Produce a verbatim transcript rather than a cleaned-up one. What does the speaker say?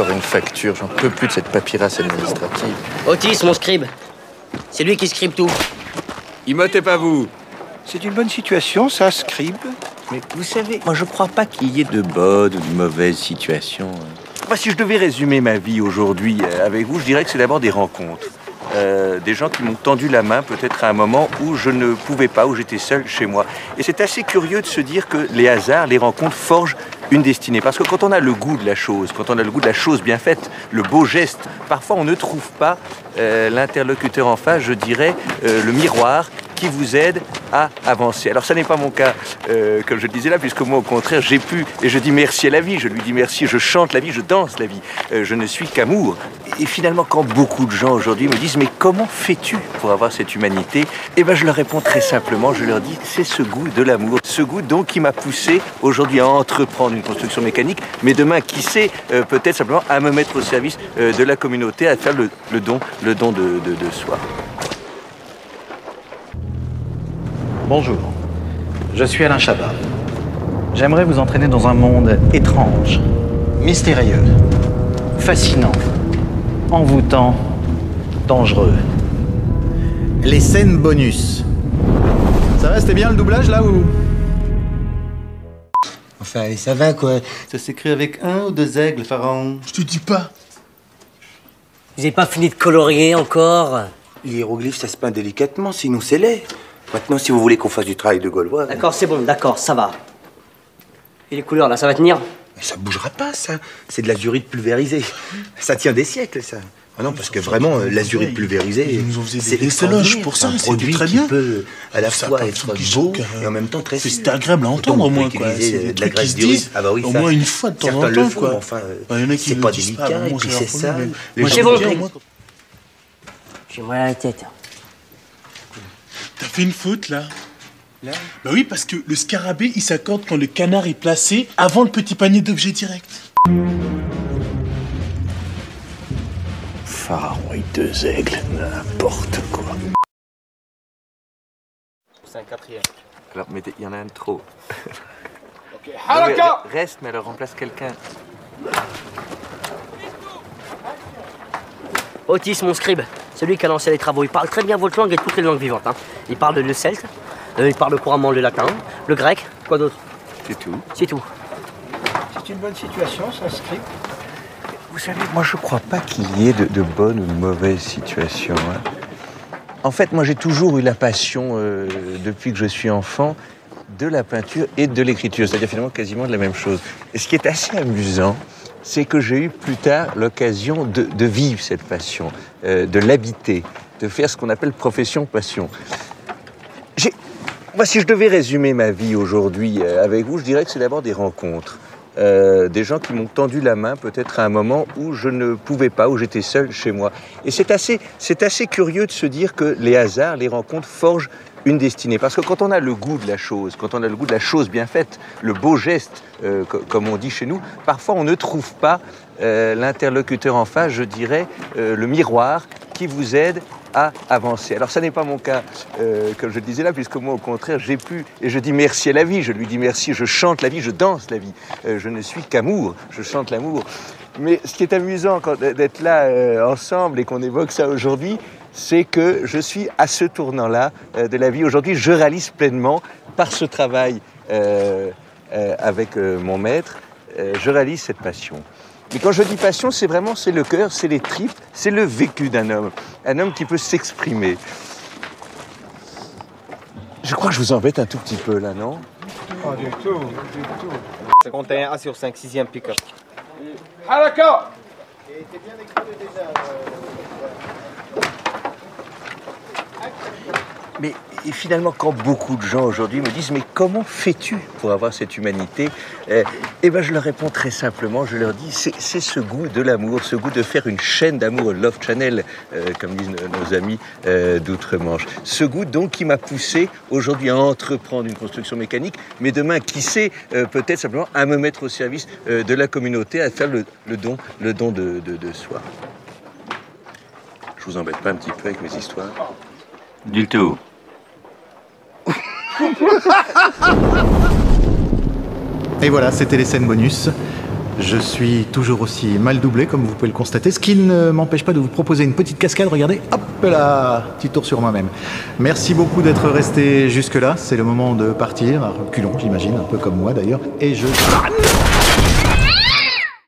encore une facture. J'en peux plus de cette paperasse administrative. Otis, mon scribe. C'est lui qui scribe tout. Imotez pas vous. C'est une bonne situation, ça, scribe. Mais vous savez, moi je crois pas qu'il y ait de bonnes ou de mauvaises situations. Moi, si je devais résumer ma vie aujourd'hui avec vous, je dirais que c'est d'abord des rencontres. Euh, des gens qui m'ont tendu la main peut-être à un moment où je ne pouvais pas, où j'étais seul chez moi. Et c'est assez curieux de se dire que les hasards, les rencontres forgent une destinée. Parce que quand on a le goût de la chose, quand on a le goût de la chose bien faite, le beau geste, parfois on ne trouve pas euh, l'interlocuteur en face, je dirais, euh, le miroir qui vous aide à avancer. Alors ça n'est pas mon cas, euh, comme je le disais là, puisque moi au contraire j'ai pu, et je dis merci à la vie, je lui dis merci, je chante la vie, je danse la vie, euh, je ne suis qu'amour. Et finalement quand beaucoup de gens aujourd'hui me disent mais comment fais-tu pour avoir cette humanité? Eh bien je leur réponds très simplement, je leur dis c'est ce goût de l'amour, ce goût donc qui m'a poussé aujourd'hui à entreprendre une construction mécanique, mais demain qui sait euh, peut-être simplement à me mettre au service euh, de la communauté, à faire le, le don, le don de, de, de soi. Bonjour, je suis Alain Chabat. J'aimerais vous entraîner dans un monde étrange, mystérieux, fascinant, envoûtant, dangereux. Les scènes bonus. Ça va, c'était bien le doublage là ou... Enfin, allez, ça va quoi. Ça s'écrit avec un ou deux aigles, Pharaon? Je te dis pas. Vous n'avez pas fini de colorier encore? Les hiéroglyphes, ça se peint délicatement, sinon c'est laid. Maintenant, si vous voulez qu'on fasse du travail de Gaulois... D'accord, c'est bon, d'accord, ça va. Et les couleurs, là, ça va tenir? Mais ça bougera pas, ça. C'est de l'azurite pulvérisée. Ça tient des siècles, ça. Ah non, parce que vraiment, euh, l'azurite pulvérisée... Ils nous ont fait des éloges pour ça, c'est un c'était produit très qui bien. peut à la Ça fois pas être tout qui beau choque, et en même temps très sûr. C'est agréable à entendre, au moins, quoi. C'est des de la trucs qui graisse se d'urine. disent Ah bah oui, au ça. moins une fois de temps en Certains le temps, font, quoi. enfin, euh, Bah, y en a qui c'est le pas disent délicat, pas, et moi, puis c'est c'est leur sale. problème. Les Moi, gens c'est j'aime bon, bien, Greg. moi. J'ai mal à la tête. T'as fait une faute, là. Là Bah oui, parce que le scarabée, il s'accorde quand le canard est placé avant le petit panier d'objets directs. Pharaon et deux aigles, n'importe quoi. C'est un quatrième. Alors, mais il y en a un de trop. Ok, Haraka! Reste, mais alors remplace quelqu'un. Otis, mon scribe. Celui qui a lancé les travaux. Il parle très bien votre langue et toutes les langues vivantes. Hein. Il parle le celte, euh, il parle couramment le latin, le grec, quoi d'autre? C'est tout. C'est tout. C'est une bonne situation, ça, scribe. Vous savez, moi je crois pas qu'il y ait de, de bonnes ou de mauvaises situations. Hein. En fait, moi j'ai toujours eu la passion, euh, depuis que je suis enfant, de la peinture et de l'écriture, c'est-à-dire finalement quasiment de la même chose. Et ce qui est assez amusant, c'est que j'ai eu plus tard l'occasion de, de vivre cette passion, euh, de l'habiter, de faire ce qu'on appelle profession-passion. J'ai... Moi, si je devais résumer ma vie aujourd'hui euh, avec vous, je dirais que c'est d'abord des rencontres. Euh, des gens qui m'ont tendu la main peut-être à un moment où je ne pouvais pas, où j'étais seul chez moi. Et c'est assez, c'est assez curieux de se dire que les hasards, les rencontres forgent une destinée. Parce que quand on a le goût de la chose, quand on a le goût de la chose bien faite, le beau geste, euh, co- comme on dit chez nous, parfois on ne trouve pas euh, l'interlocuteur en face, je dirais, euh, le miroir qui vous aide à avancer. Alors ça n'est pas mon cas, euh, comme je le disais là, puisque moi au contraire j'ai pu, et je dis merci à la vie, je lui dis merci, je chante la vie, je danse la vie, euh, je ne suis qu'amour, je chante l'amour. Mais ce qui est amusant quand, d'être là euh, ensemble et qu'on évoque ça aujourd'hui, c'est que je suis à ce tournant-là euh, de la vie. Aujourd'hui, je réalise pleinement, par ce travail euh, euh, avec euh, mon maître, euh, je réalise cette passion. Mais quand je dis passion, c'est vraiment, c'est le cœur, c'est les tripes, c'est le vécu d'un homme. Un homme qui peut s'exprimer. Je crois que je vous embête un tout petit peu là, non? Pas du tout, du tout. cinquante et un A sur cinq, sixième pick-up. Haraka! Mais et finalement, quand beaucoup de gens aujourd'hui me disent « Mais comment fais-tu pour avoir cette humanité ?» euh, Eh bien, je leur réponds très simplement, je leur dis « C'est c'est ce goût de l'amour, ce goût de faire une chaîne d'amour, Love Channel, euh, comme disent nos, nos amis euh, d'outre-Manche. Ce goût, donc, qui m'a poussé aujourd'hui à entreprendre une construction mécanique, mais demain, qui sait, euh, peut-être simplement à me mettre au service euh, de la communauté, à faire le, le don, le don de, de, de soi. » Je vous embête pas un petit peu avec mes histoires? Du tout. Et voilà, c'était les scènes bonus. Je suis toujours aussi mal doublé, comme vous pouvez le constater, ce qui ne m'empêche pas de vous proposer une petite cascade. Regardez, hop là, petit tour sur moi-même. Merci beaucoup d'être resté jusque-là. C'est le moment de partir, à reculons, j'imagine, un peu comme moi d'ailleurs. Et je...